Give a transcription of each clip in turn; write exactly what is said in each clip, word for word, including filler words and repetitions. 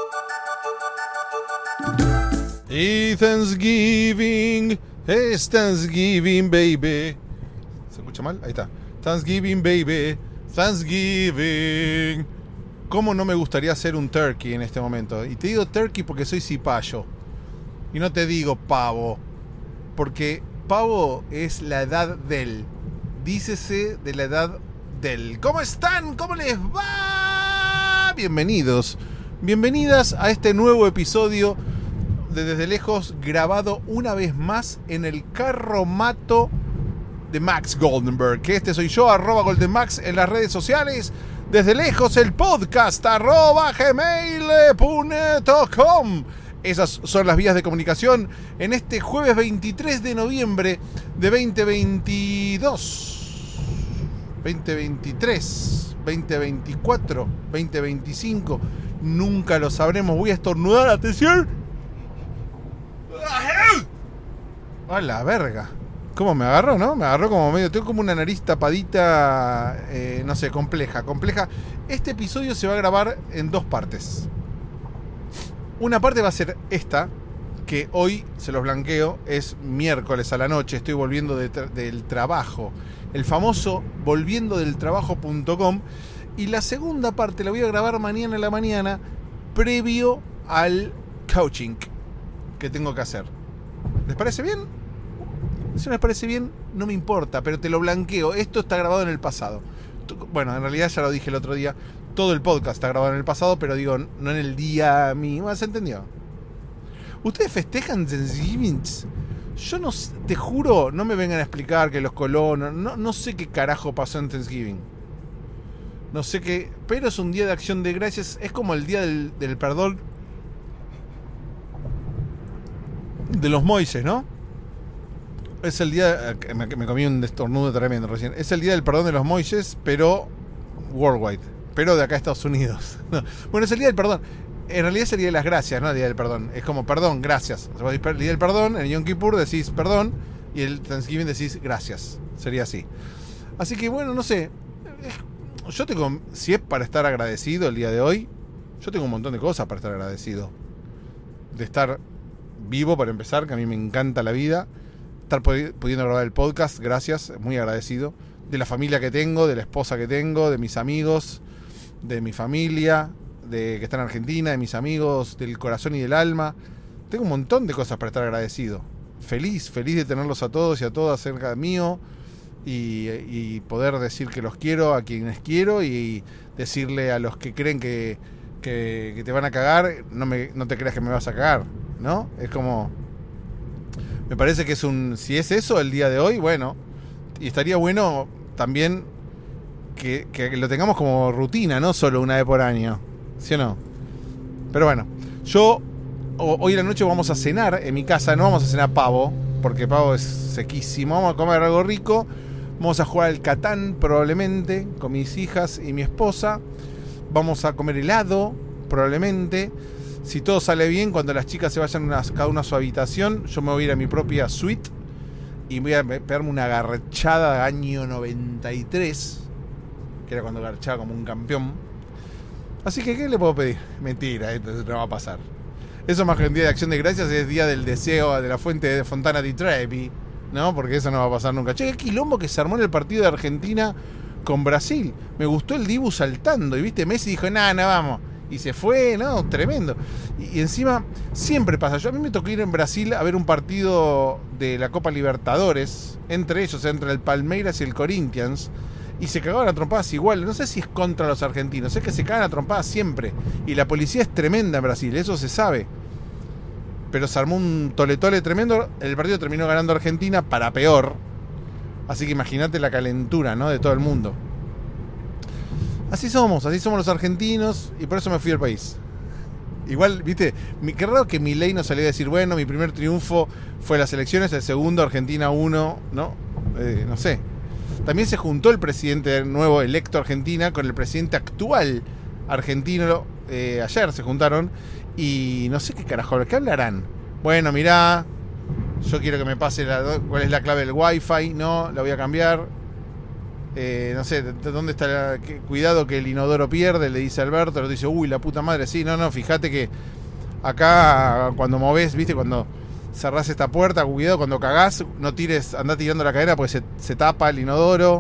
Y Thanksgiving, es Thanksgiving, baby. ¿Se escucha mal? Ahí está. Thanksgiving, baby, Thanksgiving. ¿Cómo no me gustaría hacer un turkey en este momento? Y te digo turkey porque soy cipayo. Y no te digo pavo. Porque pavo es la edad del. Dícese de la edad del. ¿Cómo están? ¿Cómo les va? Bienvenidos. Bienvenidas a este nuevo episodio de Desde Lejos, grabado una vez más en el carromato de Max Goldenberg. Que este soy yo, arroba goldenmax en las redes sociales. Desde Lejos, el podcast, arroba gmail punto com. Esas son las vías de comunicación en este jueves veintitrés de noviembre de veinte veintidós, veinte veintitrés, veinte veinticuatro, veinte veinticinco. Nunca lo sabremos. Voy a estornudar, atención. ¡A la verga! ¿Cómo me agarró, no? Me agarró como medio... Tengo como una nariz tapadita, eh, no sé, compleja, compleja. Este episodio se va a grabar en dos partes. Una parte va a ser esta, que hoy, se los blanqueo, es miércoles a la noche. Estoy volviendo de tra- del trabajo. El famoso volviendo del trabajo punto com. Y la segunda parte la voy a grabar mañana a la mañana, previo al coaching que tengo que hacer. ¿Les parece bien? Si no les parece bien, no me importa, pero te lo blanqueo. Esto está grabado en el pasado. Bueno, en realidad ya lo dije el otro día. Todo el podcast está grabado en el pasado, pero digo, no en el día mío. ¿Se entendió? ¿Ustedes festejan Thanksgiving? Yo no sé, te juro, no me vengan a explicar que los colonos... No, no sé qué carajo pasó en Thanksgiving. No sé qué... Pero es un día de acción de gracias. Es como el día del, del perdón de los Moises, ¿no? Es el día... Me, me comí un estornudo tremendo recién. Es el día del perdón de los Moises, pero worldwide. Pero de acá a Estados Unidos. No. Bueno, es el día del perdón. En realidad es el día de las gracias, no el día del perdón. Es como perdón, gracias. El día del perdón, en el Yom Kippur decís perdón y el Thanksgiving decís gracias. Sería así. Así que bueno, no sé. Yo tengo... Si es para estar agradecido el día de hoy, yo tengo un montón de cosas para estar agradecido. De estar vivo, para empezar, que a mí me encanta la vida. Estar pudiendo grabar el podcast, gracias, muy agradecido. De la familia que tengo, de la esposa que tengo, de mis amigos, de mi familia, de que está en Argentina, de mis amigos, del corazón y del alma. Tengo un montón de cosas para estar agradecido. Feliz, feliz de tenerlos a todos y a todas cerca de mío. Y, y poder decir que los quiero a quienes quiero y decirle a los que creen que, que, que te van a cagar, no, me, no te creas que me vas a cagar, ¿no? Es como... Me parece que es un... Si es eso el día de hoy, bueno. Y estaría bueno también que, que lo tengamos como rutina, no solo una vez por año. ¿Sí o no? Pero bueno, yo... Hoy en la noche vamos a cenar en mi casa. No vamos a cenar pavo, porque pavo es sequísimo. Vamos a comer algo rico. Vamos a jugar al Catán probablemente con mis hijas y mi esposa. Vamos a comer helado probablemente. Si todo sale bien, cuando las chicas se vayan una, cada una a su habitación, yo me voy a ir a mi propia suite y voy a pegarme una garchada de año noventa y tres, que era cuando garchaba como un campeón. Así que, ¿qué le puedo pedir? Mentira, esto no va a pasar. Eso más que un día de acción de gracias es día del deseo de la fuente de Fontana di Trevi, ¿no? Porque eso no va a pasar nunca. Che, qué quilombo que se armó en el partido de Argentina con Brasil. Me gustó el Dibu saltando y viste, Messi dijo, nada, nada, vamos. Y se fue, no, tremendo. Y, y encima, siempre pasa. Yo a mí me tocó ir en Brasil a ver un partido de la Copa Libertadores, entre ellos, entre el Palmeiras y el Corinthians, y se cagaban a trompadas igual. No sé si es contra los argentinos, es que se cagan a trompadas siempre. Y la policía es tremenda en Brasil, eso se sabe. Pero se armó un tole-tole tremendo. El partido terminó ganando Argentina para peor. Así que imagínate la calentura, ¿no?, de todo el mundo. Así somos, así somos los argentinos, y por eso me fui al país. Igual, viste, qué raro que Milei no salió a decir, bueno, mi primer triunfo fue las elecciones, el segundo Argentina uno, ¿no? Eh, no sé. También se juntó el presidente nuevo electo Argentina con el presidente actual argentino, eh, ayer se juntaron, y no sé qué carajo, ¿qué hablarán? Bueno, mirá, yo quiero que me pase la, cuál es la clave del Wi-Fi, no, la voy a cambiar. Eh, no sé, ¿dónde está la, que, cuidado que el inodoro pierde? Le dice Alberto, le dice, uy, la puta madre, sí, no, no, fíjate que acá cuando movés, viste, cuando cerrás esta puerta, cuidado, cuando cagás, no tires, andá tirando la cadera porque se, se tapa el inodoro.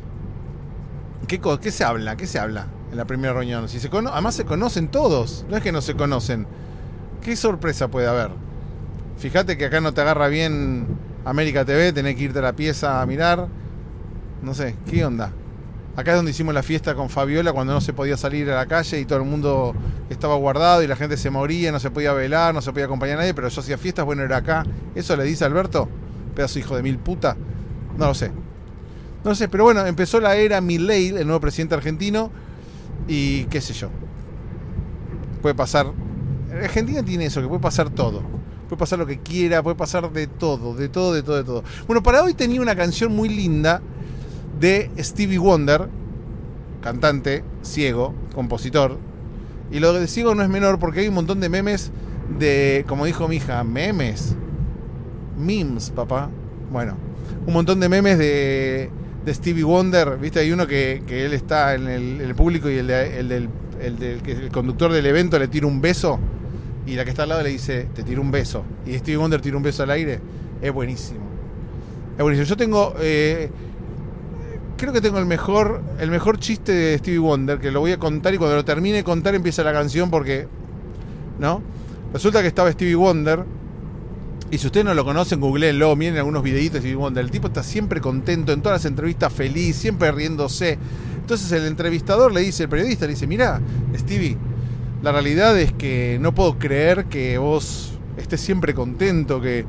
¿Qué, ¿Qué se habla? ¿Qué se habla en la primera reunión? Si se cono- Además se conocen todos, no es que no se conocen. ¿Qué sorpresa puede haber? Fíjate que acá no te agarra bien América T V, tenés que irte a la pieza a mirar. No sé, ¿qué onda? Acá es donde hicimos la fiesta con Fabiola cuando no se podía salir a la calle y todo el mundo estaba guardado y la gente se moría, no se podía velar, no se podía acompañar a nadie, pero yo hacía fiestas, bueno, era acá. ¿Eso le dice Alberto? Pedazo hijo de mil puta. No lo sé. No lo sé, pero bueno, empezó la era Milei, el nuevo presidente argentino, y qué sé yo. Puede pasar... Argentina tiene eso, que puede pasar todo. Puede pasar lo que quiera, puede pasar de todo, de todo, de todo, de todo. Bueno, para hoy tenía una canción muy linda de Stevie Wonder, cantante, ciego, compositor. Y lo de ciego no es menor porque hay un montón de memes de, como dijo mi hija, memes. Memes, papá. Bueno, un montón de memes de, de Stevie Wonder. Viste, hay uno que, que él está en el, en el público y el, de, el, del, el, del, el conductor del evento le tira un beso. Y la que está al lado le dice, te tiro un beso. Y Stevie Wonder tira un beso al aire. Es buenísimo. Es buenísimo. Yo tengo... Eh, creo que tengo el mejor el mejor chiste de Stevie Wonder, que lo voy a contar y cuando lo termine de contar empieza la canción porque... ¿No? Resulta que estaba Stevie Wonder y si ustedes no lo conocen, googleenlo, miren algunos videitos de Stevie Wonder. El tipo está siempre contento, en todas las entrevistas feliz, siempre riéndose. Entonces el entrevistador le dice, el periodista le dice, mirá, Stevie, la realidad es que no puedo creer que vos estés siempre contento, que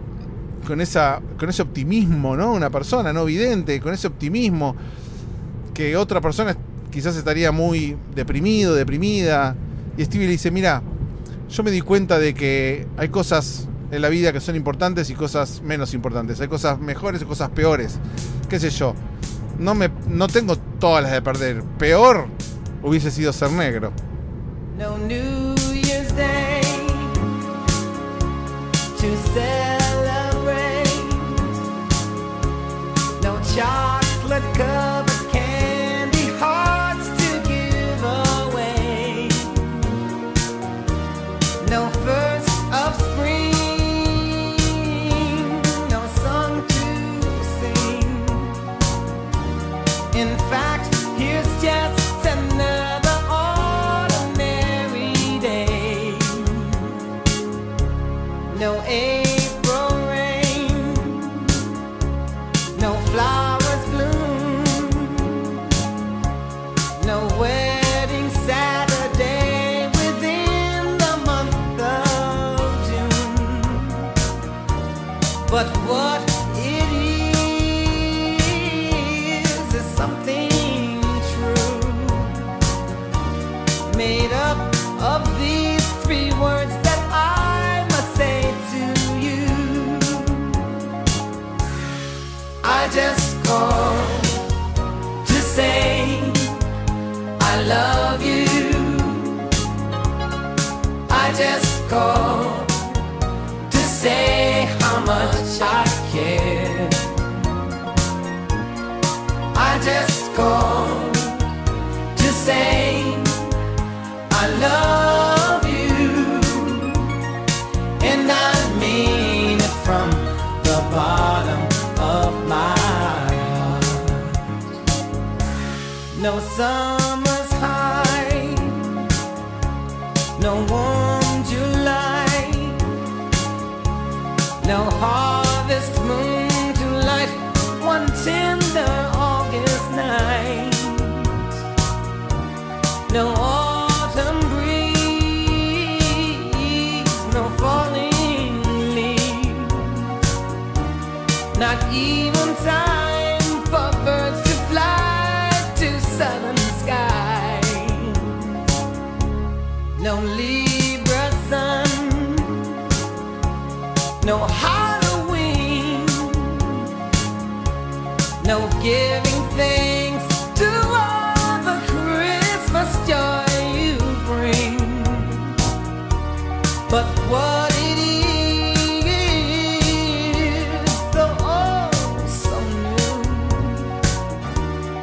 con esa con ese optimismo, ¿no? Una persona no vidente, con ese optimismo, que otra persona quizás estaría muy deprimido, deprimida. Y Stevie le dice, mira, yo me di cuenta de que hay cosas en la vida que son importantes y cosas menos importantes. Hay cosas mejores y cosas peores. Qué sé yo. No, me, no tengo todas las de perder. Peor hubiese sido ser negro. No New Year's Day to celebrate. No chocolate covered candy hearts to give away. No first of spring, no song to sing. In fact, here's just another no April rain, no flowers bloom, no wedding Saturday within the month of June. But what it is is something true, made up of these three words that I must say to you. I just called to say I love you. I just called to say how much I care. I just called to say I love you, and I mean it from the bottom of my heart. No summer's high, no warm July, no harvest moon to light one tender August night, no autumn breeze, no falling leaves, not even time for birds to fly to southern skies, no Libra sun, no Halloween, no giving thanks to all the Christmas joy you bring. But what it is, though oh so new,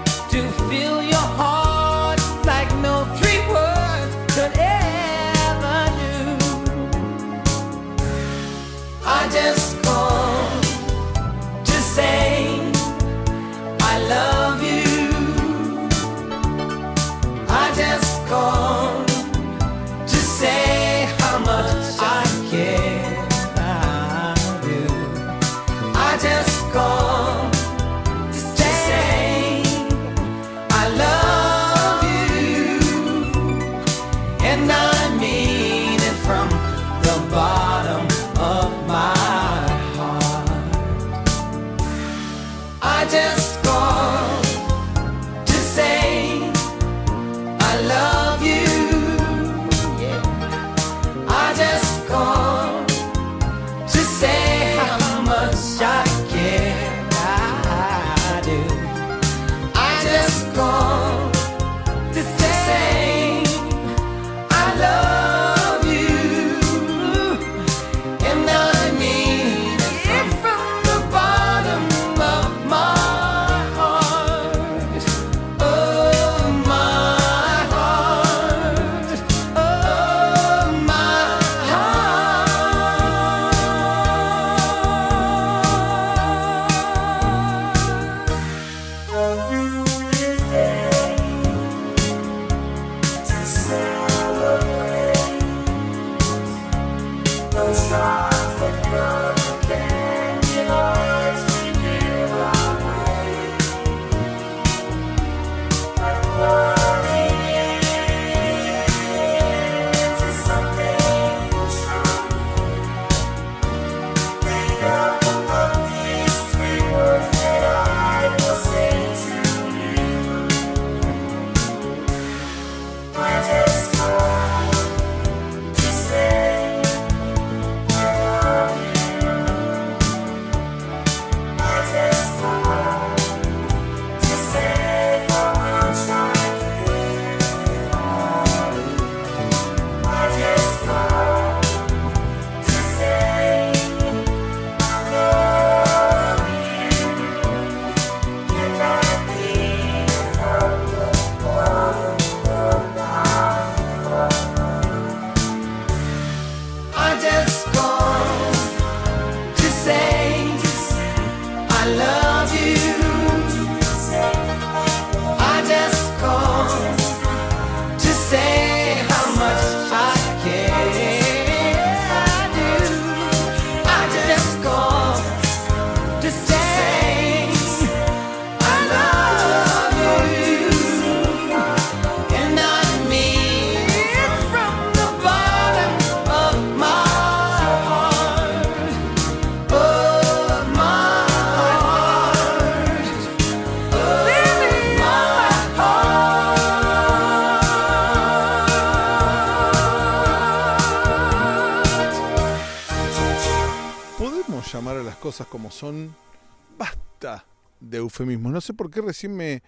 Cosas como son, basta de eufemismos. No sé por qué recién me,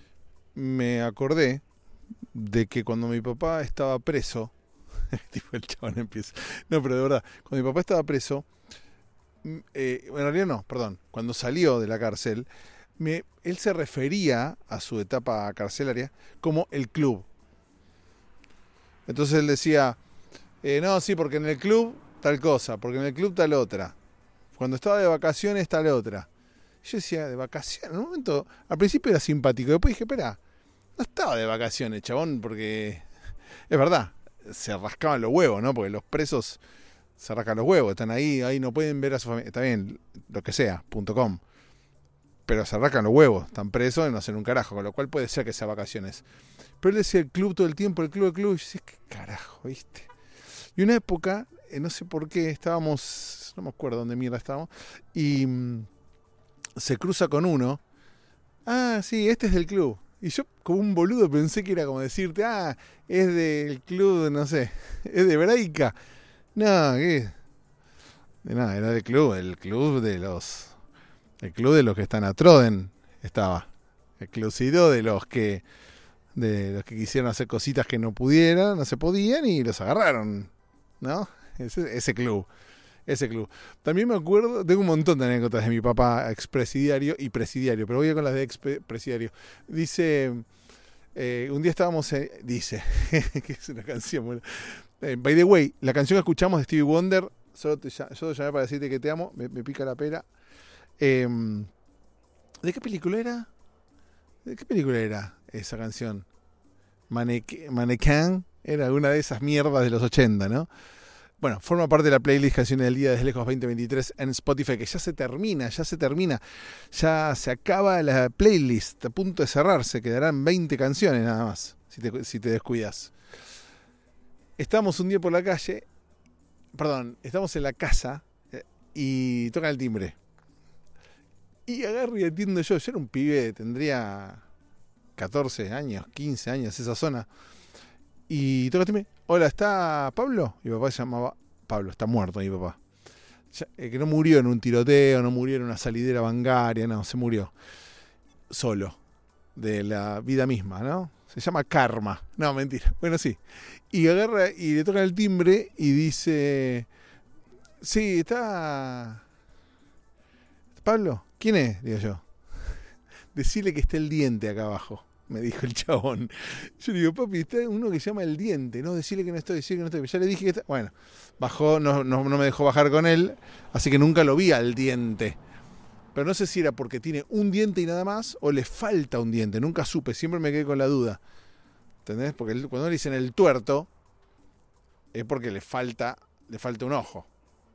me acordé de que cuando mi papá estaba preso, tipo el chabón empieza, no, pero de verdad, cuando mi papá estaba preso, eh, en realidad no, perdón, cuando salió de la cárcel, me, él se refería a su etapa carcelaria como el club. Entonces él decía, eh, no, sí, porque en el club tal cosa, porque en el club tal otra. Cuando estaba de vacaciones, tal otra. Yo decía, ¿de vacaciones? En un momento, al principio era simpático. Después dije, espera, no estaba de vacaciones, chabón, porque es verdad, se rascaban los huevos, ¿no? Porque los presos se rascan los huevos, están ahí, ahí no pueden ver a su familia. Está bien, lo que sea, punto com. Pero se rascan los huevos, están presos y no hacen un carajo, con lo cual puede ser que sea vacaciones. Pero él decía el club todo el tiempo, el club, el club. Y yo decía, ¿qué carajo, viste? Y una época, eh, no sé por qué, estábamos... no me acuerdo dónde mierda estábamos, y mmm, se cruza con uno, ah, sí, este es del club, y yo como un boludo pensé que era como decirte, ah, es del club, no sé, es de Braica, no, ¿qué? De nada, era del club, el club de los, el club de los que están a Troden, estaba, el clubcito de los que, de los que quisieron hacer cositas que no pudieran, no se podían, y los agarraron, ¿no? Ese, ese club. Ese club. También me acuerdo, tengo un montón de anécdotas de mi papá expresidiario y presidiario, pero voy a con las de expresidiario. Dice, eh, un día estábamos, en, dice, que es una canción, bueno. Eh, by the way, la canción que escuchamos de Stevie Wonder, solo te, yo te llamé para decirte que te amo, me, me pica la pera. Eh, ¿De qué película era? ¿De qué película era esa canción? Maneque, Mannequin, era una de esas mierdas de los ochenta, ¿no? Bueno, forma parte de la playlist Canciones del Día desde Lejos veinte veintitrés en Spotify, que ya se termina, ya se termina, ya se acaba la playlist, a punto de cerrarse, quedarán veinte canciones nada más, si te, si te descuidas. Estamos un día por la calle, perdón, estamos en la casa eh, y tocan el timbre. Y agarro y atiendo yo, yo era un pibe, tendría catorce años, quince años, esa zona. Y toca el timbre. Hola, ¿está Pablo? Mi papá se llamaba Pablo, está muerto mi papá. Ya, eh, que no murió en un tiroteo, no murió en una salidera bancaria, no, se murió solo, de la vida misma, ¿no? Se llama karma. No, mentira. Bueno, sí. Y agarra y le toca el timbre y dice, sí, está Pablo. ¿Quién es? Digo yo. Decirle que está el diente acá abajo, me dijo el chabón. Yo le digo, papi, está uno que se llama el diente, no, decirle que no estoy, decirle que no estoy. Ya le dije que está. Bueno, bajó, no, no, no me dejó bajar con él, así que nunca lo vi al diente. Pero no sé si era porque tiene un diente y nada más, o le falta un diente, nunca supe, siempre me quedé con la duda. ¿Entendés? Porque cuando le dicen el tuerto, es porque le falta, le falta un ojo.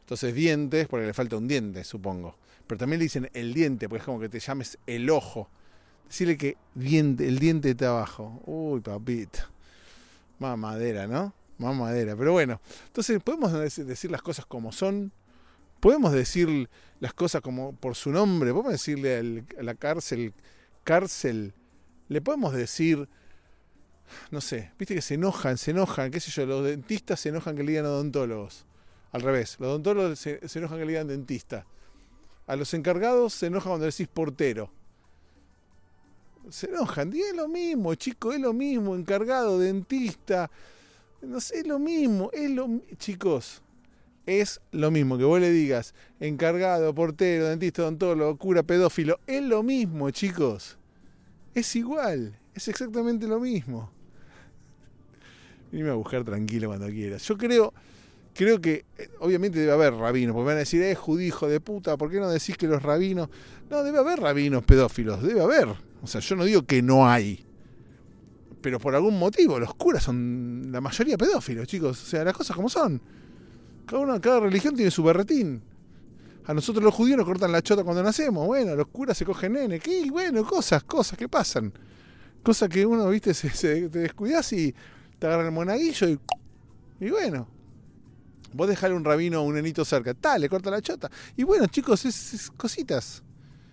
Entonces dientes, porque le falta un diente, supongo. Pero también le dicen el diente, porque es como que te llames el ojo. Decirle que diente, el diente está abajo. Uy, papito. Más madera, ¿no? Más madera. Pero bueno, entonces podemos decir las cosas como son. Podemos decir las cosas como por su nombre. Podemos decirle al, a la cárcel, cárcel. Le podemos decir, no sé, viste que se enojan, se enojan, qué sé yo, los dentistas se enojan que le digan odontólogos. Al revés, los odontólogos se, se enojan que le digan dentista. A los encargados se enojan cuando decís portero. Se enojan, y es lo mismo, chicos, es lo mismo, encargado, dentista, no sé, es lo mismo, es lo chicos, es lo mismo que vos le digas, encargado, portero, dentista, odontólogo, cura, pedófilo, es lo mismo, chicos, es igual, es exactamente lo mismo. Venime a buscar tranquilo cuando quieras. Yo creo, creo que, obviamente debe haber rabinos, porque me van a decir, eh, judío, hijo de puta, ¿por qué no decís que los rabinos? No, debe haber rabinos pedófilos, debe haber. O sea, yo no digo que no hay, pero por algún motivo los curas son la mayoría pedófilos, chicos. O sea, las cosas como son. Cada una, cada religión tiene su berretín. A nosotros los judíos nos cortan la chota cuando nacemos. Bueno, los curas se cogen nene. ¿Qué? Bueno, cosas, cosas que pasan. Cosas que uno, viste, se, se, te descuidas y te agarran el monaguillo y... Y bueno, vos dejale un rabino o un nenito cerca. Tal, le corta la chota. Y bueno, chicos, es, es cositas.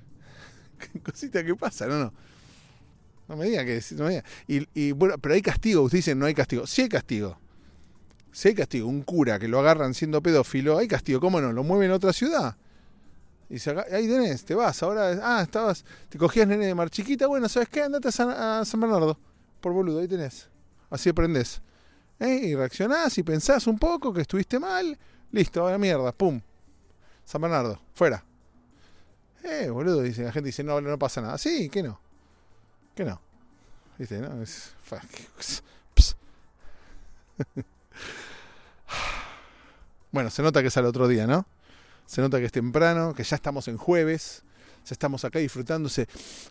Cositas que pasan, no, no. No me digan que no me digan. Y, y bueno, pero hay castigo, ustedes dicen no hay castigo. Sí hay castigo. Sí hay castigo. Un cura que lo agarran siendo pedófilo, hay castigo. ¿Cómo no? Lo mueven a otra ciudad. Y se aga- ahí tenés, te vas. Ahora, ah, estabas, te cogías nene de mar chiquita. Bueno, ¿sabes qué? Andate a San, a San Bernardo. Por boludo, ahí tenés. Así aprendés. ¿Eh? Y reaccionás y pensás un poco que estuviste mal. Listo, a la mierda, pum. San Bernardo, fuera. Eh, boludo, dice, la gente dice, no, no pasa nada. Sí, ¿qué no? ¿Qué no? ¿Viste, no? Es... Bueno, se nota que es al otro día, ¿no? Se nota que es temprano, que ya estamos en jueves, ya estamos acá disfrutándose.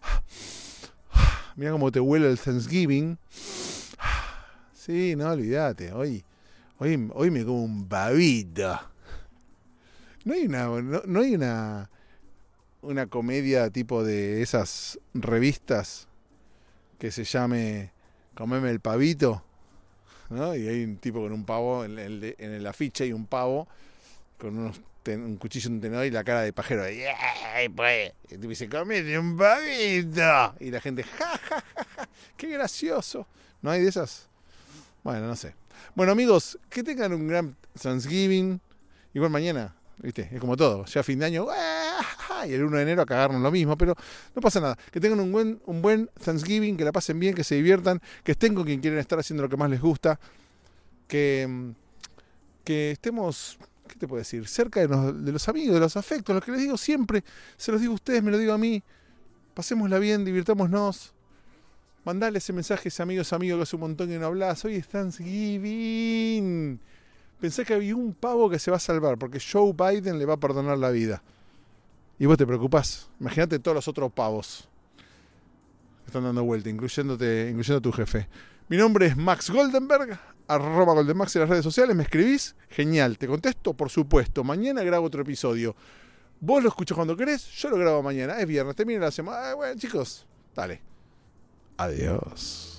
Mira cómo te huele el Thanksgiving. Sí, no, olvídate, hoy, hoy, hoy me como un babito. No hay una... No, no hay una... una comedia tipo de esas revistas que se llame Comeme el pavito, ¿no? Y hay un tipo con un pavo en el, en el afiche, hay un pavo con unos ten, un cuchillo, un tenedor y la cara de pajero. Y pues, el tipo dice, comete un pavito. Y la gente, ja, ja, ja, ja, qué gracioso. ¿No hay de esas? Bueno, no sé. Bueno, amigos, que tengan un gran Thanksgiving. Igual mañana, ¿viste? Es como todo. Ya fin de año, y el uno de enero a cagarnos lo mismo, pero no pasa nada. Que tengan un buen, un buen Thanksgiving, que la pasen bien, que se diviertan, que estén con quien quieren estar haciendo lo que más les gusta, que, que estemos, ¿qué te puedo decir? Cerca de los, de los amigos, de los afectos, lo que les digo siempre, se los digo a ustedes, me lo digo a mí. Pasémosla bien, divirtámonos. Mandale ese mensaje a ese amigo, ese amigo que hace un montón que no hablas. Hoy es Thanksgiving. Pensé que había un pavo que se va a salvar, porque Joe Biden le va a perdonar la vida. Y vos te preocupás. Imagínate todos los otros pavos que están dando vuelta, incluyéndote, incluyendo a tu jefe. Mi nombre es Max Goldenberg, arroba Goldenmax en las redes sociales. ¿Me escribís? Genial. ¿Te contesto? Por supuesto. Mañana grabo otro episodio. Vos lo escuchás cuando querés, yo lo grabo mañana. Es viernes, termina la semana. Ah, bueno, chicos, dale. Adiós.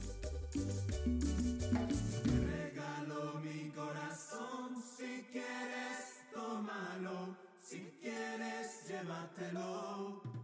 Regalo mi corazón, si quieres tómalo, si quieres llévatelo.